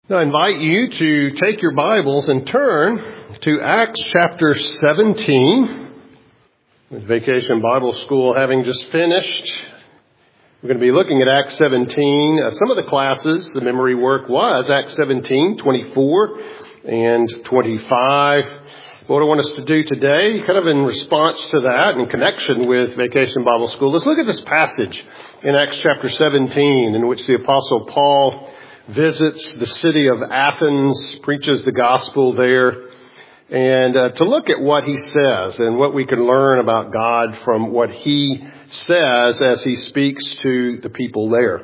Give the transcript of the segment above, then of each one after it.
Now I invite you to take your Bibles and turn to Acts chapter 17. With Vacation Bible School having just finished, we're going to be looking at Acts 17. Some of the classes, the memory work was Acts 17, 24, and 25. What I want us to do today, kind of in response to that, in connection with Vacation Bible School, let's look at this passage in Acts chapter 17, in which the Apostle Paul visits the city of Athens, preaches the gospel there, and to look at what he says and what we can learn about God from what he says as he speaks to the people there.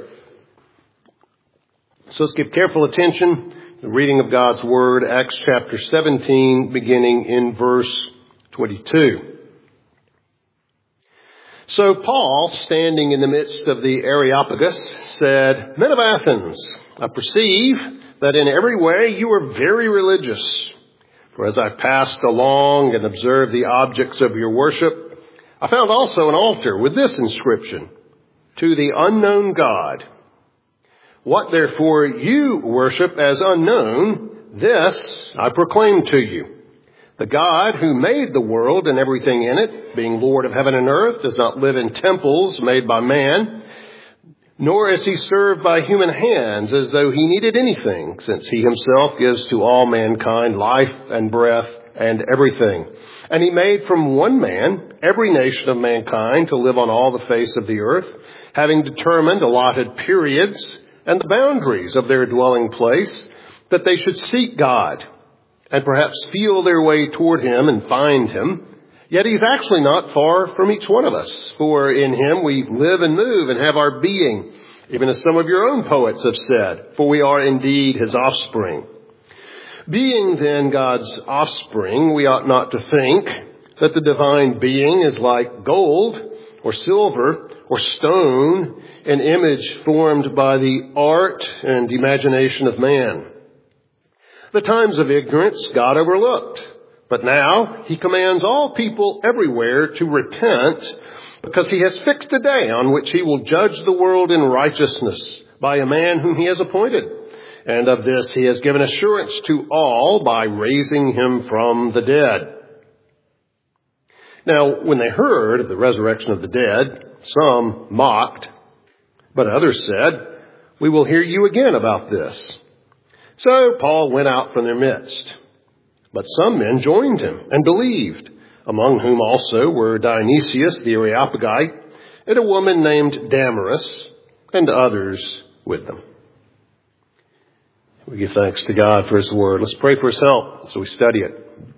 So let's give careful attention to the reading of God's Word, Acts chapter 17, beginning in verse 22. So Paul, standing in the midst of the Areopagus, said, "Men of Athens, I perceive that in every way you are very religious. For as I passed along and observed the objects of your worship, I found also an altar with this inscription, 'To the unknown God.' What therefore you worship as unknown, this I proclaim to you. The God who made the world and everything in it, being Lord of heaven and earth, does not live in temples made by man, nor is he served by human hands as though he needed anything, since he himself gives to all mankind life and breath and everything. And he made from one man every nation of mankind to live on all the face of the earth, having determined allotted periods and the boundaries of their dwelling place, that they should seek God and perhaps feel their way toward him and find him. Yet he's actually not far from each one of us, for in him we live and move and have our being, even as some of your own poets have said, for we are indeed his offspring. Being then God's offspring, we ought not to think that the divine being is like gold or silver or stone, an image formed by the art and imagination of man. The times of ignorance God overlooked. But now he commands all people everywhere to repent, because he has fixed a day on which he will judge the world in righteousness by a man whom he has appointed. And of this he has given assurance to all by raising him from the dead." Now, when they heard of the resurrection of the dead, some mocked, but others said, "We will hear you again about this." So Paul went out from their midst. But some men joined him and believed, among whom also were Dionysius the Areopagite and a woman named Damaris, and others with them. We give thanks to God for his word. Let's pray for his help as we study it.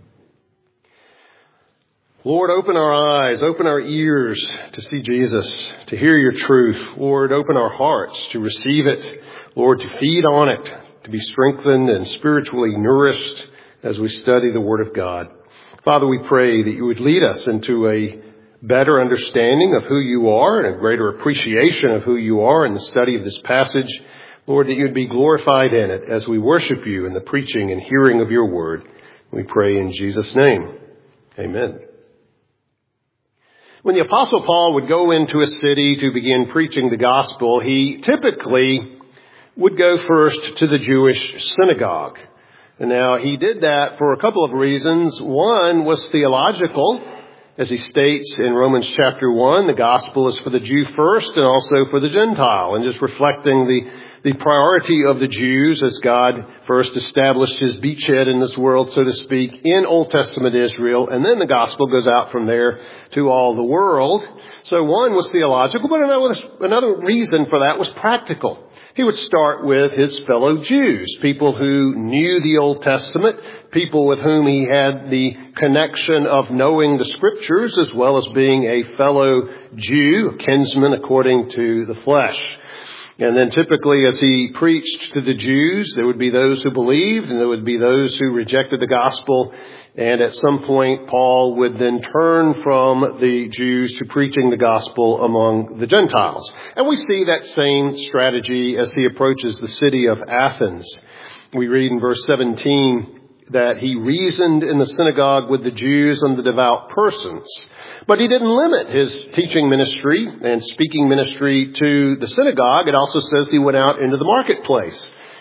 Lord, open our eyes, open our ears to see Jesus, to hear your truth. Lord, open our hearts to receive it. Lord, to feed on it, to be strengthened and spiritually nourished as we study the Word of God. Father, we pray that you would lead us into a better understanding of who you are and a greater appreciation of who you are in the study of this passage. Lord, that you would be glorified in it as we worship you in the preaching and hearing of your word. We pray in Jesus' name. Amen. When the Apostle Paul would go into a city to begin preaching the gospel, he typically would go first to the Jewish synagogue. And now, he did that for a couple of reasons. One was theological. As he states in Romans chapter 1, the gospel is for the Jew first and also for the Gentile. And just reflecting the priority of the Jews as God first established his beachhead in this world, so to speak, in Old Testament Israel. And then the gospel goes out from there to all the world. So one was theological, but another reason for that was practical. He would start with his fellow Jews, people who knew the Old Testament, people with whom he had the connection of knowing the Scriptures as well as being a fellow Jew, a kinsman according to the flesh. And then typically as he preached to the Jews, there would be those who believed and there would be those who rejected the gospel. And at some point, Paul would then turn from the Jews to preaching the gospel among the Gentiles. And we see that same strategy as he approaches the city of Athens. We read in verse 17 that he reasoned in the synagogue with the Jews and the devout persons. But he didn't limit his teaching ministry and speaking ministry to the synagogue. It also says he went out into the marketplace.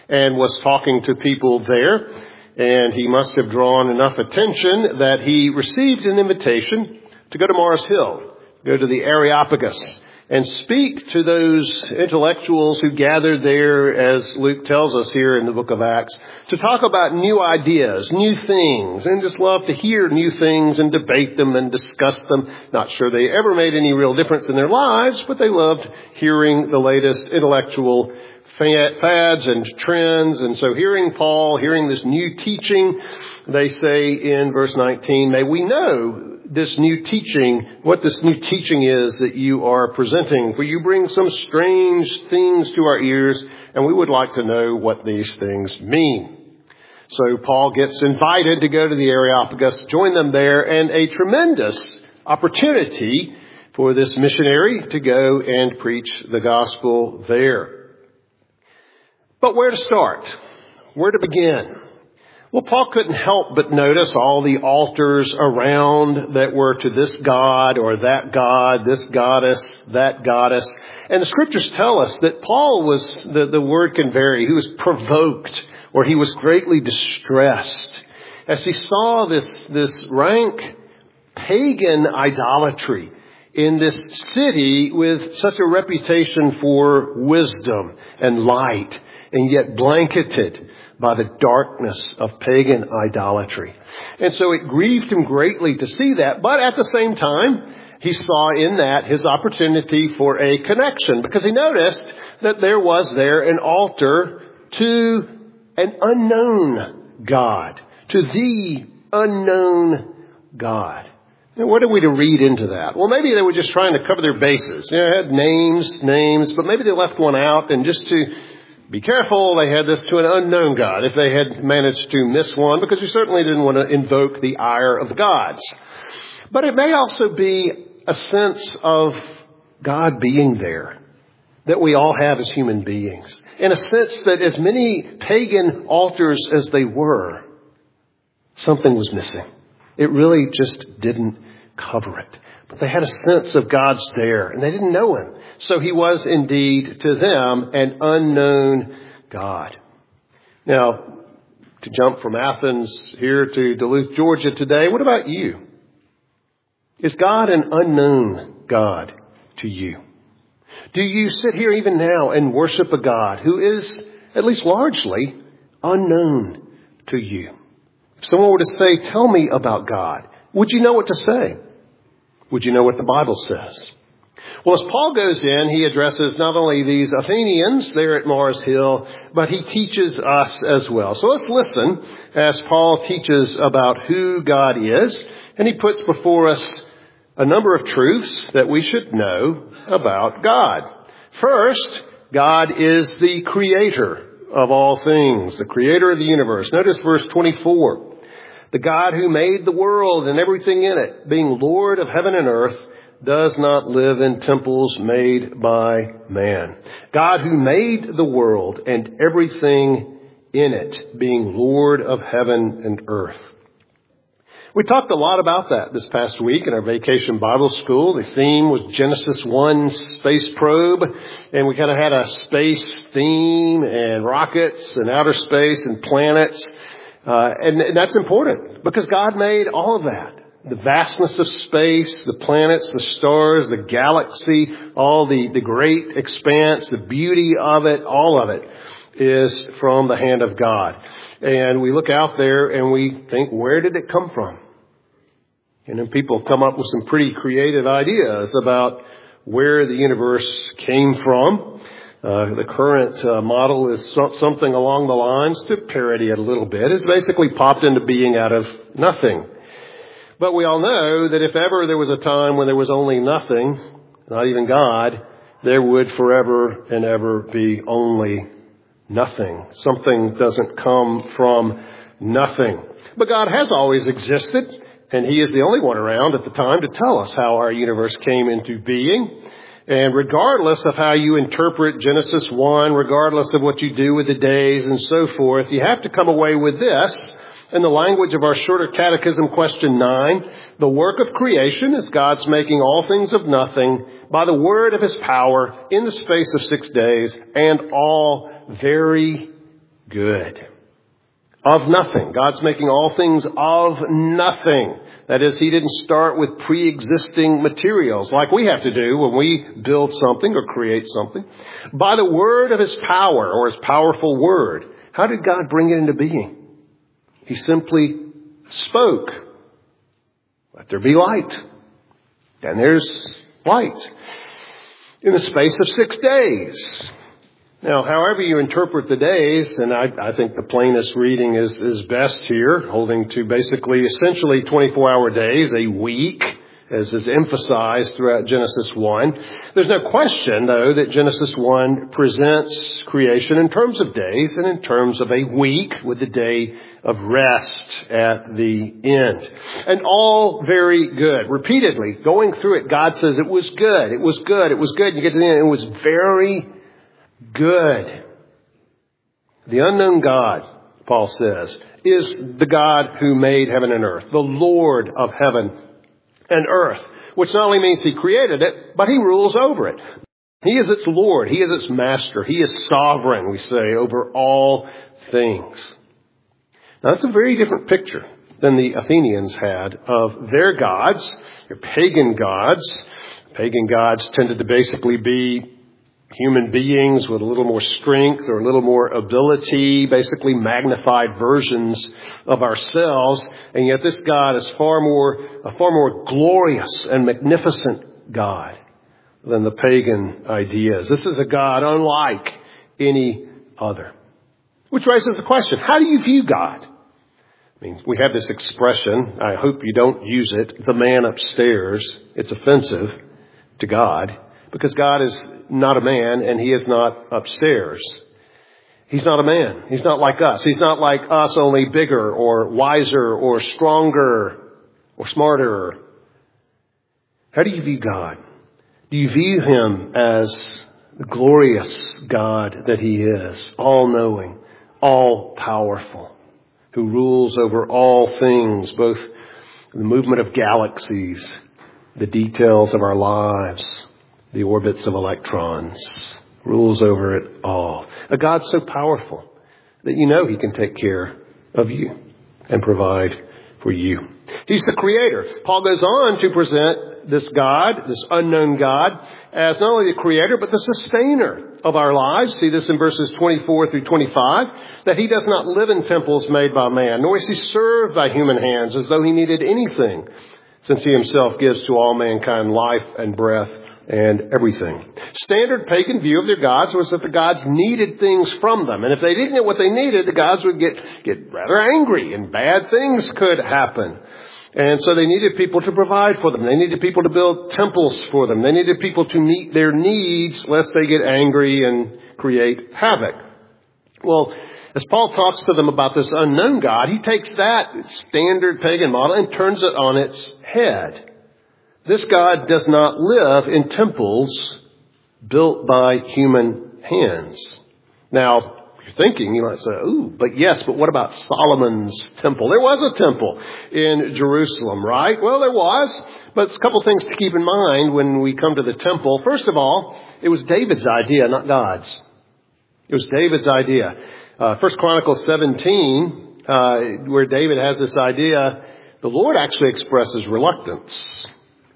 and was talking to people there. And he must have drawn enough attention that he received an invitation to go to Mars Hill, go to the Areopagus, and speak to those intellectuals who gathered there, as Luke tells us here in the book of Acts, to talk about new ideas, new things, and just love to hear new things and debate them and discuss them. Not sure they ever made any real difference in their lives, but they loved hearing the latest intellectual fads and trends. And so hearing Paul, hearing this new teaching, they say in verse 19, may we know this new teaching, what this new teaching is that you are presenting. For you bring some strange things to our ears, and we would like to know what these things mean. So Paul gets invited to go to the Areopagus, join them there, and a tremendous opportunity for this missionary to go and preach the gospel there. But where to start? Where to begin? Well, Paul couldn't help but notice all the altars around that were to this god or that god, this goddess, that goddess. And the scriptures tell us that Paul was, the word can vary, he was provoked or he was greatly distressed as he saw this rank pagan idolatry in this city with such a reputation for wisdom and light, and yet blanketed by the darkness of pagan idolatry. And so it grieved him greatly to see that. But at the same time, he saw in that his opportunity for a connection, because he noticed that there was there an altar to an unknown God, to the unknown God. And what are we to read into that? Well, maybe they were just trying to cover their bases. You know, it had names, but maybe they left one out, and just to be careful, they had this to an unknown God, if they had managed to miss one, because you certainly didn't want to invoke the ire of the gods. But it may also be a sense of God being there, that we all have as human beings. In a sense that as many pagan altars as they were, something was missing. It really just didn't cover it. But they had a sense of God's there, and they didn't know him. So he was indeed to them an unknown God. Now, to jump from Athens here to Duluth, Georgia today, what about you? Is God an unknown God to you? Do you sit here even now and worship a God who is, at least largely, unknown to you? If someone were to say, tell me about God, would you know what to say? Would you know what the Bible says? Well, as Paul goes in, he addresses not only these Athenians there at Mars Hill, but he teaches us as well. So let's listen as Paul teaches about who God is, and he puts before us a number of truths that we should know about God. First, God is the creator of all things, the creator of the universe. Notice verse 24. The God who made the world and everything in it, being Lord of heaven and earth, does not live in temples made by man. God who made the world and everything in it, being Lord of heaven and earth. We talked a lot about that this past week in our Vacation Bible School. The theme was Genesis 1, Space Probe. And we kind of had a space theme and rockets and outer space and planets. And that's important because God made all of that. The vastness of space, the planets, the stars, the galaxy, all the great expanse, the beauty of it, all of it is from the hand of God. And we look out there and we think, where did it come from? And then people come up with some pretty creative ideas about where the universe came from. The current model is something along the lines, to parody it a little bit, it's basically popped into being out of nothing. But we all know that if ever there was a time when there was only nothing, not even God, there would forever and ever be only nothing. Something doesn't come from nothing. But God has always existed, and He is the only one around at the time to tell us how our universe came into being. And regardless of how you interpret Genesis 1, regardless of what you do with the days and so forth, you have to come away with this. In the language of our shorter catechism, question 9, the work of creation is God's making all things of nothing by the word of His power in the space of 6 days, and all very good. Of nothing. God's making all things of nothing. That is, He didn't start with pre-existing materials like we have to do when we build something or create something. By the word of His power, or His powerful word, how did God bring it into being? He simply spoke. Let there be light. And there's light. In the space of 6 days. Now, however you interpret the days, and I think the plainest reading is best here, holding to basically essentially 24-hour days, a week, as is emphasized throughout Genesis 1. There's no question, though, that Genesis 1 presents creation in terms of days and in terms of a week with the day of rest at the end. And all very good. Repeatedly, going through it, God says it was good, it was good, it was good. And you get to the end, it was very good. The unknown God, Paul says, is the God who made heaven and earth, the Lord of heaven and earth, which not only means He created it, but He rules over it. He is its Lord. He is its master. He is sovereign, we say, over all things. Now, that's a very different picture than the Athenians had of their gods, their pagan gods. Pagan gods tended to basically be human beings with a little more strength or a little more ability, basically magnified versions of ourselves. And yet this God is a far more glorious and magnificent God than the pagan ideas. This is a God unlike any other. Which raises the question, how do you view God? I mean, we have this expression, I hope you don't use it, the man upstairs. It's offensive to God because God is not a man and He is not upstairs. He's not a man. He's not like us. He's not like us, only bigger or wiser or stronger or smarter. How do you view God? Do you view Him as the glorious God that He is, all-knowing, all-powerful, who rules over all things, both the movement of galaxies, the details of our lives, the orbits of electrons, rules over it all. A God so powerful that you know He can take care of you and provide for you. He's the creator. Paul goes on to present this God, this unknown God, as not only the creator, but the sustainer of our lives. See this in verses 24 through 25, that He does not live in temples made by man, nor is He served by human hands as though He needed anything, since He Himself gives to all mankind life and breath and everything. Standard pagan view of their gods was that the gods needed things from them. And if they didn't get what they needed, the gods would get rather angry and bad things could happen. And so they needed people to provide for them. They needed people to build temples for them. They needed people to meet their needs lest they get angry and create havoc. Well, as Paul talks to them about this unknown God, he takes that standard pagan model and turns it on its head. This God does not live in temples built by human hands. Now, you're thinking, you might say, but what about Solomon's temple? There was a temple in Jerusalem, right? Well, there was, but it's a couple things to keep in mind when we come to the temple. First of all, it was David's idea, not God's. It was David's idea. 1 Chronicles 17, where David has this idea, the Lord actually expresses reluctance.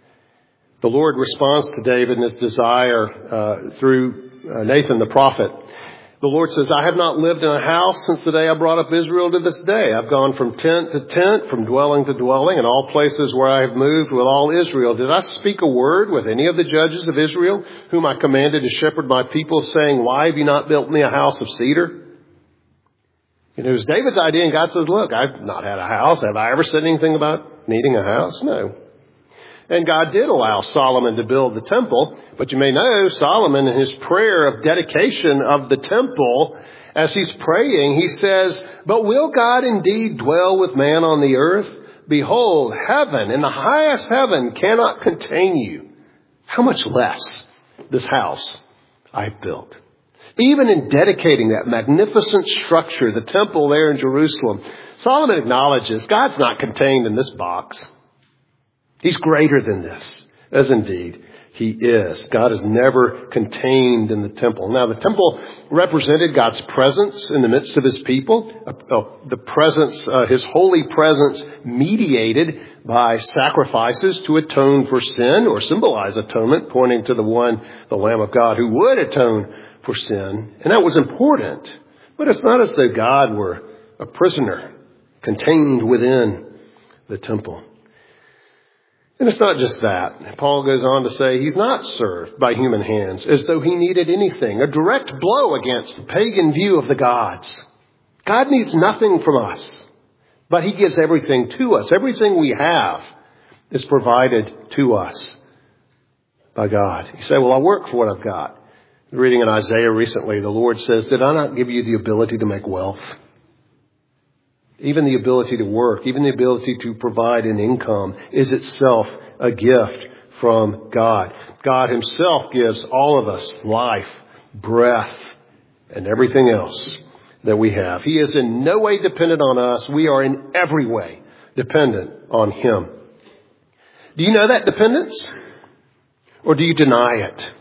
The Lord responds to David in his desire through Nathan the prophet. The Lord says, I have not lived in a house since the day I brought up Israel to this day. I've gone from tent to tent, from dwelling to dwelling, in all places where I have moved with all Israel. Did I speak a word with any of the judges of Israel, whom I commanded to shepherd my people, saying, why have you not built me a house of cedar? It was David's idea, and God says, look, I've not had a house. Have I ever said anything about needing a house? No. And God did allow Solomon to build the temple. But you may know Solomon, in his prayer of dedication of the temple, as he's praying, he says, but will God indeed dwell with man on the earth? Behold, heaven and the highest heaven cannot contain you. How much less this house I've built. Even in dedicating that magnificent structure, the temple there in Jerusalem, Solomon acknowledges God's not contained in this box. He's greater than this, as indeed He is. God is never contained in the temple. Now, the temple represented God's presence in the midst of his people. The presence, his holy presence mediated by sacrifices to atone for sin or symbolize atonement, pointing to the Lamb of God, who would atone for sin. And that was important. But it's not as though God were a prisoner contained within the temple. And it's not just that. Paul goes on to say he's not served by human hands as though he needed anything. A direct blow against the pagan view of the gods. God needs nothing from us, but he gives everything to us. Everything we have is provided to us by God. You say, well, I'll work for what I've got. Reading in Isaiah recently, the Lord says, did I not give you the ability to make wealth? Even the ability to work, even the ability to provide an income is itself a gift from God. God himself gives all of us life, breath, and everything else that we have. He is in no way dependent on us. We are in every way dependent on him. Do you know that dependence? Or do you deny it?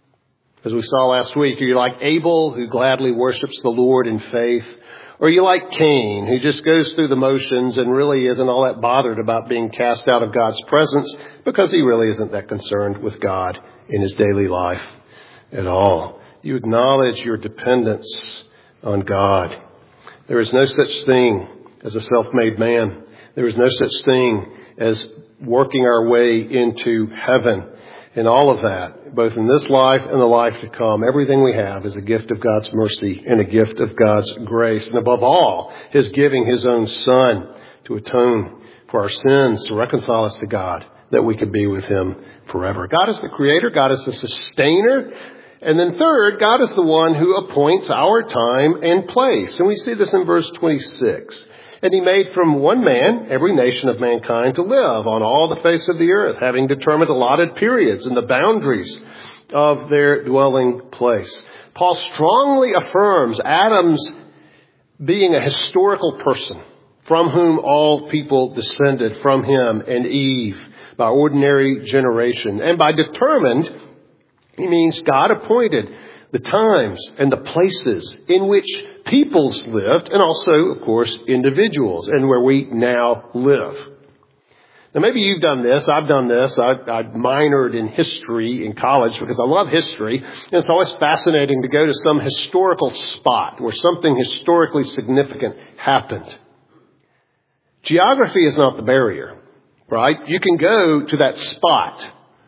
As we saw last week, are you like Abel, who gladly worships the Lord in faith? Or are you like Cain, who just goes through the motions and really isn't all that bothered about being cast out of God's presence because he really isn't that concerned with God in his daily life at all? You acknowledge your dependence on God. There is no such thing as a self-made man. There is no such thing as working our way into heaven. And all of that, both in this life and the life to come, everything we have is a gift of God's mercy and a gift of God's grace. And above all, his giving his own Son to atone for our sins, to reconcile us to God, that we could be with him forever. God is the creator. God is the sustainer. And then third, God is the one who appoints our time and place. And we see this in verse 26. And he made from one man every nation of mankind to live on all the face of the earth, having determined allotted periods and the boundaries of their dwelling place. Paul strongly affirms Adam's being a historical person from whom all people descended, from him and Eve by ordinary generation. And by determined, he means God appointed the times and the places in which peoples lived, and also, of course, individuals, and where we now live. Now, maybe you've done this. I've done this. I minored in history in college because I love history. And it's always fascinating to go to some historical spot where something historically significant happened. Geography is not the barrier, right? You can go to that spot,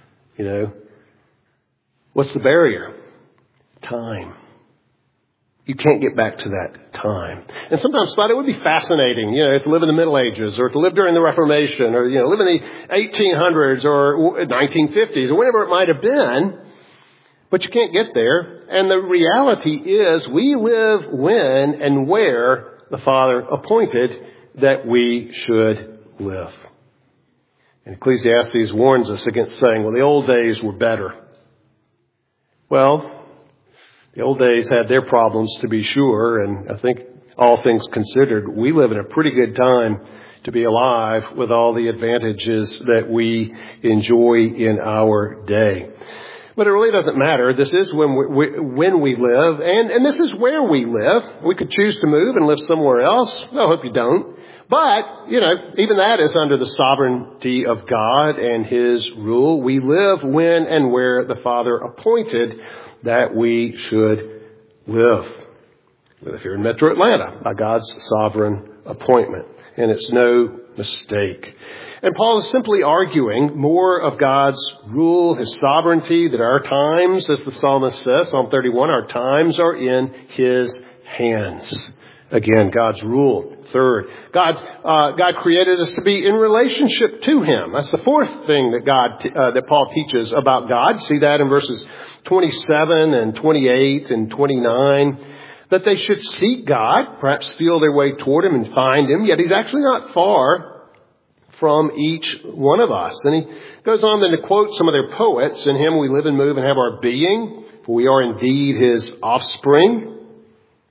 What's the barrier? Time. You can't get back to that time. And sometimes I thought it would be fascinating, to live in the Middle Ages or to live during the Reformation or, live in the 1800s or 1950s or whatever it might have been. But you can't get there. And the reality is we live when and where the Father appointed that we should live. And Ecclesiastes warns us against saying, well, the old days were better. Well, the old days had their problems, to be sure, and I think all things considered, we live in a pretty good time to be alive with all the advantages that we enjoy in our day. But it really doesn't matter. This is when we live, and this is where we live. We could choose to move and live somewhere else. I hope you don't. But, even that is under the sovereignty of God and his rule. We live when and where the Father appointed that we should live. We live here in Metro Atlanta by God's sovereign appointment. And it's no mistake. And Paul is simply arguing more of God's rule, his sovereignty, that our times, as the psalmist says, Psalm 31, our times are in his hands. Again, God's rule. Third, God created us to be in relationship to him. That's the fourth thing that Paul teaches about God. See that in verses 27 and 28 and 29. That they should seek God, perhaps feel their way toward him and find him. Yet he's actually not far from each one of us. And he goes on then to quote some of their poets. In him we live and move and have our being, for we are indeed his offspring.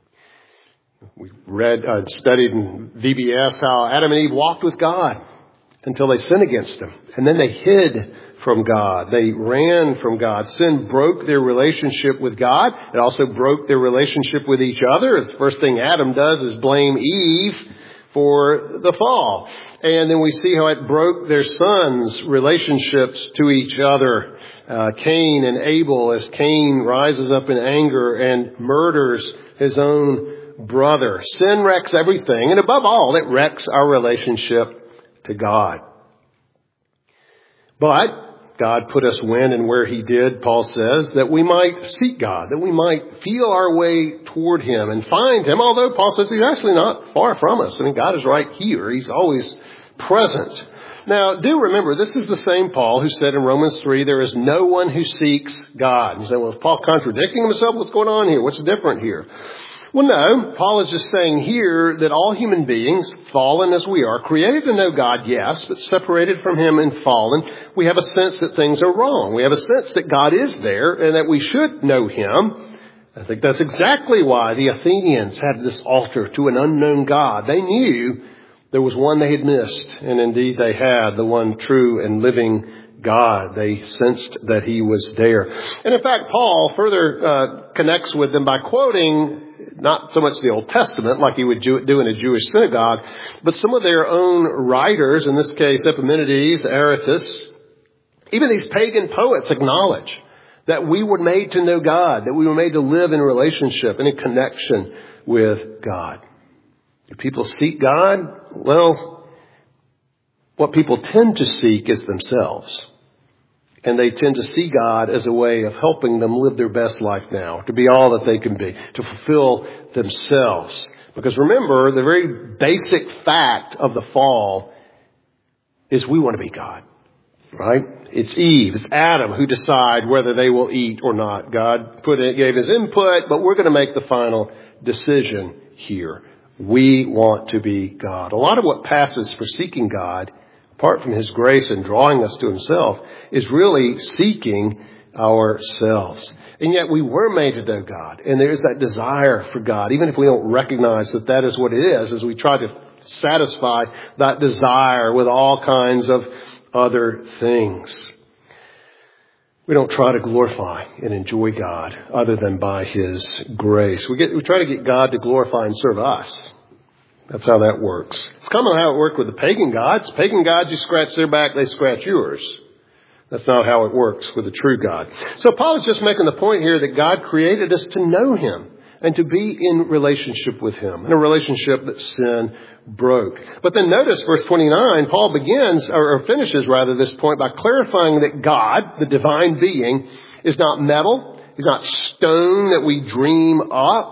We read, studied in VBS how Adam and Eve walked with God until they sinned against him. And then they hid from God. They ran from God. Sin broke their relationship with God. It also broke their relationship with each other. The first thing Adam does is blame Eve for the fall. And then we see how it broke their sons' relationships to each other. Cain and Abel, as Cain rises up in anger and murders his own brother. Sin wrecks everything, and above all, it wrecks our relationship to God. But God put us when and where He did, Paul says, that we might seek God, that we might feel our way toward Him and find Him, although Paul says He's actually not far from us. I mean, God is right here. He's always present. Now, do remember, this is the same Paul who said in Romans 3, there is no one who seeks God. You say, well, is Paul contradicting himself? What's going on here? What's different here? Well, no. Paul is just saying here that all human beings, fallen as we are, created to know God, yes, but separated from Him and fallen, we have a sense that things are wrong. We have a sense that God is there and that we should know Him. I think that's exactly why the Athenians had this altar to an unknown God. They knew there was one they had missed, and indeed they had, the one true and living God. They sensed that He was there. And in fact, Paul further connects with them by quoting not so much the Old Testament like he would do in a Jewish synagogue, but some of their own writers, in this case Epimenides, Aratus, even these pagan poets acknowledge that we were made to know God, that we were made to live in relationship and in connection with God. Do people seek God? Well, what people tend to seek is themselves. And they tend to see God as a way of helping them live their best life now, to be all that they can be, to fulfill themselves. Because remember, the very basic fact of the fall is we want to be God, right? It's Eve, it's Adam who decide whether they will eat or not. God gave His input, but we're going to make the final decision here. We want to be God. A lot of what passes for seeking God, apart from His grace and drawing us to Himself, is really seeking ourselves. And yet we were made to know God. And there is that desire for God, even if we don't recognize that that is what it is, as we try to satisfy that desire with all kinds of other things. We don't try to glorify and enjoy God other than by His grace. We try to get God to glorify and serve us. That's how that works. It's common how it worked with the pagan gods. Pagan gods, you scratch their back, they scratch yours. That's not how it works with the true God. So Paul is just making the point here that God created us to know Him and to be in relationship with Him, in a relationship that sin broke. But then notice verse 29, Paul finishes this point by clarifying that God, the divine being, is not metal. He's not stone that we dream up.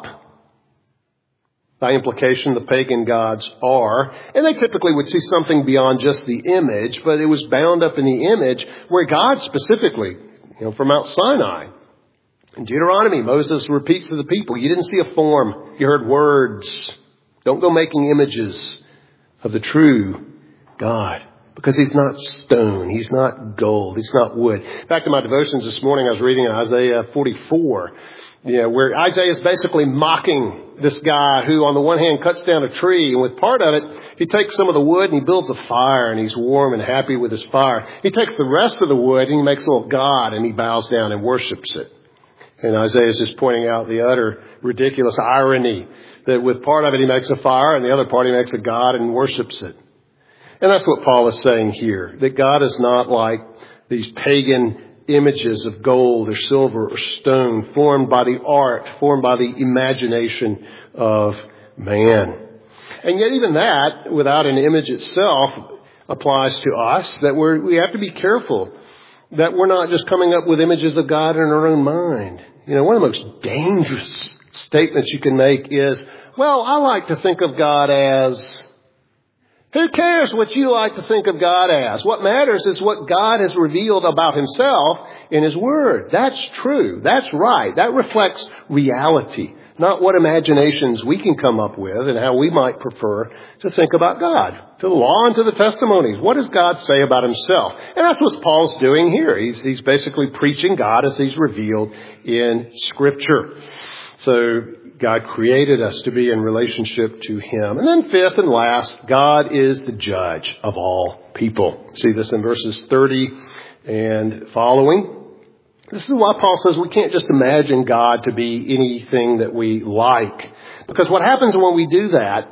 By implication, the pagan gods are. And they typically would see something beyond just the image, but it was bound up in the image where God specifically, from Mount Sinai. In Deuteronomy, Moses repeats to the people, you didn't see a form, you heard words. Don't go making images of the true God. Because He's not stone, He's not gold, He's not wood. In fact, in my devotions this morning, I was reading Isaiah 44, where Isaiah is basically mocking this guy who, on the one hand, cuts down a tree, and with part of it, he takes some of the wood and he builds a fire, and he's warm and happy with his fire. He takes the rest of the wood and he makes a little god, and he bows down and worships it. And Isaiah is just pointing out the utter ridiculous irony that with part of it he makes a fire, and the other part he makes a god and worships it. And that's what Paul is saying here, that God is not like these pagan images of gold or silver or stone formed by the art, formed by the imagination of man. And yet even that, without an image itself, applies to us, that we have to be careful that we're not just coming up with images of God in our own mind. One of the most dangerous statements you can make is, well, I like to think of God as... Who cares what you like to think of God as? What matters is what God has revealed about Himself in His Word. That's true. That's right. That reflects reality, not what imaginations we can come up with and how we might prefer to think about God. To the law and to the testimonies. What does God say about Himself? And that's what Paul's doing here. He's basically preaching God as He's revealed in Scripture. So God created us to be in relationship to Him. And then fifth and last, God is the judge of all people. See this in verses 30 and following. This is why Paul says we can't just imagine God to be anything that we like. Because what happens when we do that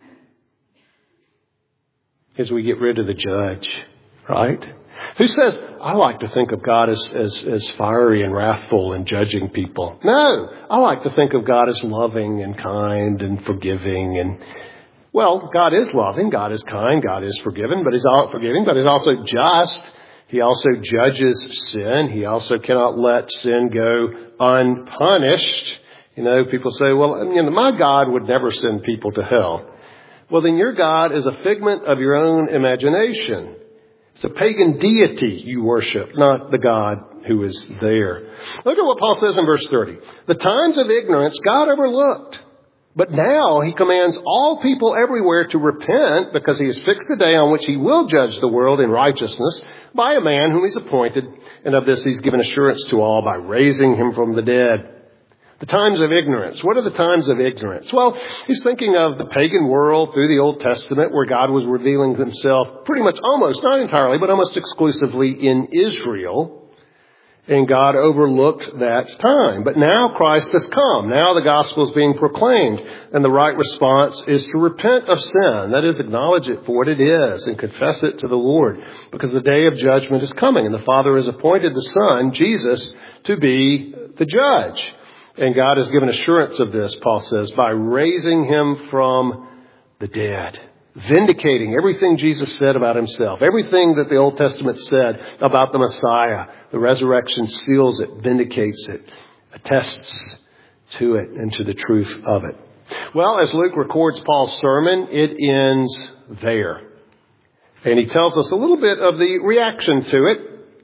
is we get rid of the judge, right? Who says, I like to think of God as fiery and wrathful and judging people. No, I like to think of God as loving and kind and forgiving. And, well, God is loving, God is kind, God is forgiving, but He's also just. He also judges sin. He also cannot let sin go unpunished. You know, people say, well, my God would never send people to hell. Well, then your God is a figment of your own imagination. It's a pagan deity you worship, not the God who is there. Look at what Paul says in verse 30. The times of ignorance God overlooked. But now He commands all people everywhere to repent, because He has fixed the day on which He will judge the world in righteousness by a man whom He's appointed. And of this He's given assurance to all by raising Him from the dead. The times of ignorance. What are the times of ignorance? Well, he's thinking of the pagan world through the Old Testament, where God was revealing Himself pretty much almost, not entirely, but almost exclusively in Israel. And God overlooked that time. But now Christ has come. Now the gospel is being proclaimed. And the right response is to repent of sin. That is, acknowledge it for what it is and confess it to the Lord. Because the day of judgment is coming. And the Father has appointed the Son, Jesus, to be the judge. And God has given assurance of this, Paul says, by raising Him from the dead. Vindicating everything Jesus said about Himself. Everything that the Old Testament said about the Messiah. The resurrection seals it, vindicates it, attests to it and to the truth of it. Well, as Luke records Paul's sermon, it ends there. And he tells us a little bit of the reaction to it.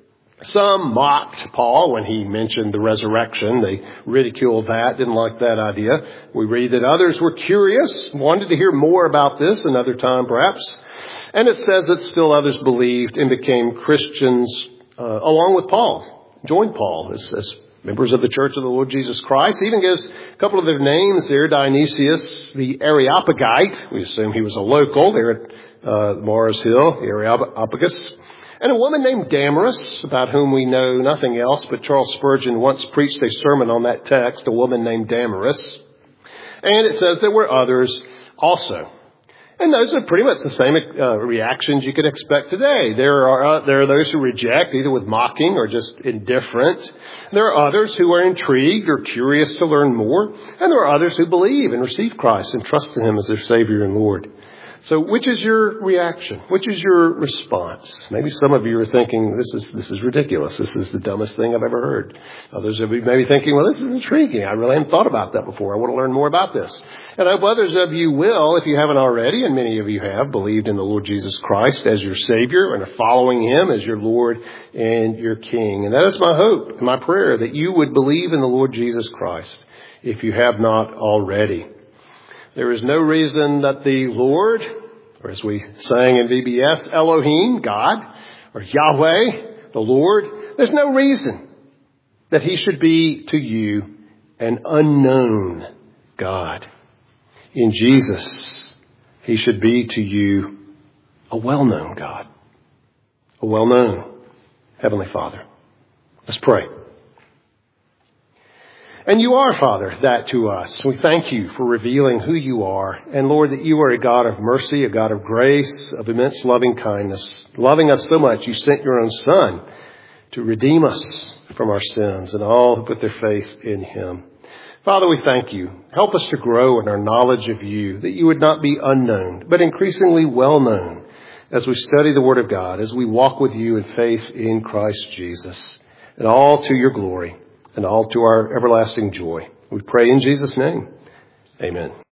Some mocked Paul when he mentioned the resurrection. They ridiculed that, didn't like that idea. We read that others were curious, wanted to hear more about this another time perhaps. And it says that still others believed and became Christians along with Paul, joined Paul as members of the Church of the Lord Jesus Christ. He even gives a couple of their names there. Dionysius, the Areopagite. We assume he was a local there at Mars Hill, the Areopagus. And a woman named Damaris, about whom we know nothing else, but Charles Spurgeon once preached a sermon on that text, a woman named Damaris. And it says there were others also. And those are pretty much the same reactions you could expect today. There are those who reject, either with mocking or just indifferent. There are others who are intrigued or curious to learn more. And there are others who believe and receive Christ and trust in Him as their Savior and Lord. So which is your reaction? Which is your response? Maybe some of you are thinking, this is ridiculous. This is the dumbest thing I've ever heard. Others of you may be thinking, well, this is intriguing. I really haven't thought about that before. I want to learn more about this. And I hope others of you will, if you haven't already, and many of you have, believed in the Lord Jesus Christ as your Savior and are following Him as your Lord and your King. And that is my hope and my prayer, that you would believe in the Lord Jesus Christ if you have not already. There is no reason that the Lord, or as we sang in VBS, Elohim, God, or Yahweh, the Lord, there's no reason that He should be to you an unknown God. In Jesus, He should be to you a well-known God, a well-known Heavenly Father. Let's pray. And you are, Father, that to us. We thank you for revealing who you are. And Lord, that you are a God of mercy, a God of grace, of immense loving kindness. Loving us so much, you sent your own Son to redeem us from our sins and all who put their faith in Him. Father, we thank you. Help us to grow in our knowledge of you, that you would not be unknown, but increasingly well known as we study the Word of God, as we walk with you in faith in Christ Jesus, and all to your glory. And all to our everlasting joy. We pray in Jesus' name. Amen.